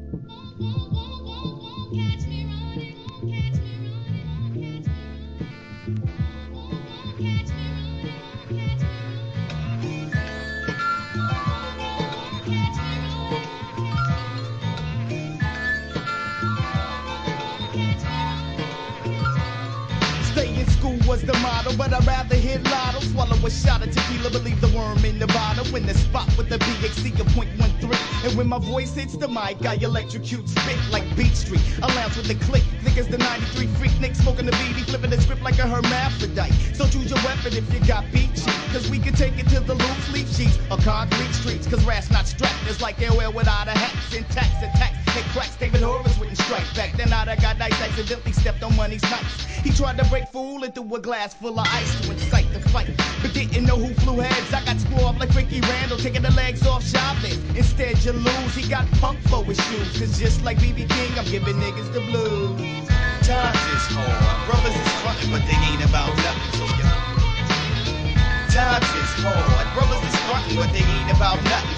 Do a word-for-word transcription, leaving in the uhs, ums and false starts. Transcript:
Was the motto, but I'd rather hit lotto. Swallow a shot of tequila, believe the worm in the bottle. In the spot with the B X C of point one three. And when my voice hits the mic, I electrocute spit like Beat Street. I lounge with the click, thick as the ninety-three freak. Nick smoking the B D, flipping the script like a hermaphrodite. So choose your weapon if you got beat cheap. Cause we can take it to the loose leaf sheets or concrete streets. Cause rat's not strapped, it's like L L without a hat. Syntax attacks, hit cracks, David Horowitz wouldn't strike back. Then I'd have got nice, accidentally stepped on money's nights. He tried to break fool and threw a glass full of ice to incite the fight, but didn't know who flew heads. I got squabbed like Ricky Randall, taking the legs off Chavez. Instead you lose, he got punk for his shoes. Cause just like B B King, I'm giving niggas the blues. Times is hard, brothers is frontin', but they ain't about nothing, so yeah. Times is hard, brothers is frontin', but they ain't about nothing,